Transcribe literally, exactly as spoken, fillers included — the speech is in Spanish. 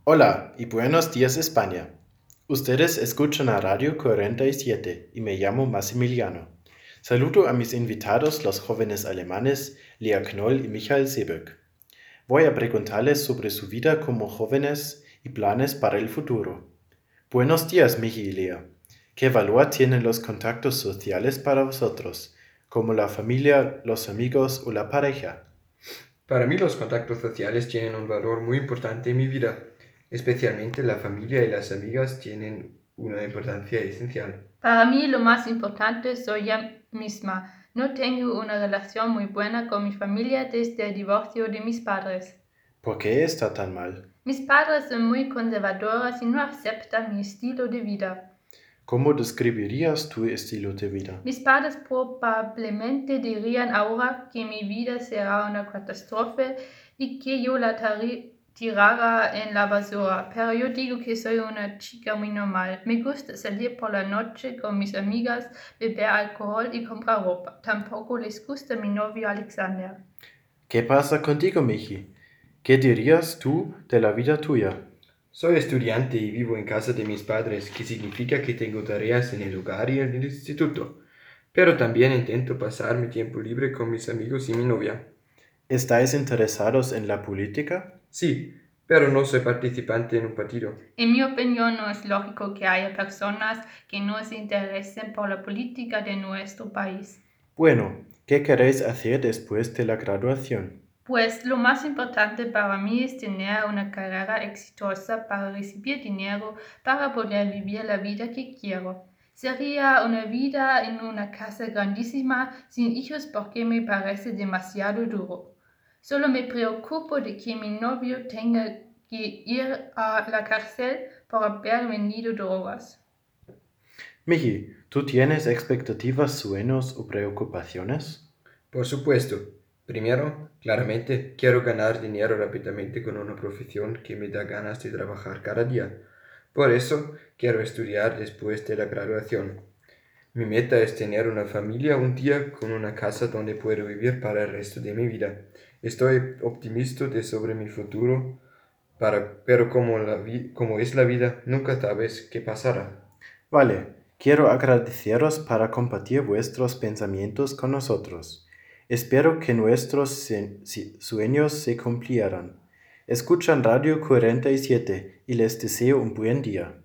Hola y buenos días España. Ustedes escuchan a Radio cuarenta y siete y me llamo Massimiliano. Saludo a mis invitados, los jóvenes alemanes Lea Knoll y Michael Seebeck. Voy a preguntarles sobre su vida como jóvenes y planes para el futuro. Buenos días, Michi y Lea. ¿Qué valor tienen los contactos sociales para vosotros, como la familia, los amigos o la pareja? Para mí los contactos sociales tienen un valor muy importante en mi vida, especialmente la familia y las amigas tienen una importancia esencial. Para mí lo más importante soy yo misma. No tengo una relación muy buena con mi familia desde el divorcio de mis padres. ¿Por qué está tan mal? Mis padres son muy conservadores y no aceptan mi estilo de vida. ¿Cómo describirías tu estilo de vida? Mis padres probablemente dirían ahora que mi vida será una catástrofe y que yo la tari- tirara en la basura, pero yo digo que soy una chica muy normal. Me gusta salir por la noche con mis amigas, beber alcohol y comprar ropa. Tampoco les gusta mi novio Alexander. ¿Qué pasa contigo, Michi? ¿Qué dirías tú de la vida tuya? Soy estudiante y vivo en casa de mis padres, que significa que tengo tareas en el hogar y en el instituto, pero también intento pasar mi tiempo libre con mis amigos y mi novia. ¿Estáis interesados en la política? Sí, pero no soy participante en un partido. En mi opinión, no es lógico que haya personas que no se interesen por la política de nuestro país. Bueno, ¿qué queréis hacer después de la graduación? Pues lo más importante para mí es tener una carrera exitosa para recibir dinero para poder vivir la vida que quiero. Sería una vida en una casa grandísima sin hijos porque me parece demasiado duro. Solo me preocupo de que mi novio tenga que ir a la cárcel por haber vendido drogas. Michi, ¿tú tienes expectativas, sueños o preocupaciones? Por supuesto. Primero, claramente, quiero ganar dinero rápidamente con una profesión que me da ganas de trabajar cada día. Por eso, quiero estudiar después de la graduación. Mi meta es tener una familia un día con una casa donde puedo vivir para el resto de mi vida. Estoy optimista de sobre mi futuro, para, pero como, la vi- como es la vida, nunca sabes qué pasará. Vale, quiero agradeceros para compartir vuestros pensamientos con nosotros. Espero que nuestros se- si- sueños se cumplieran. Escuchan Radio cuarenta y siete y les deseo un buen día.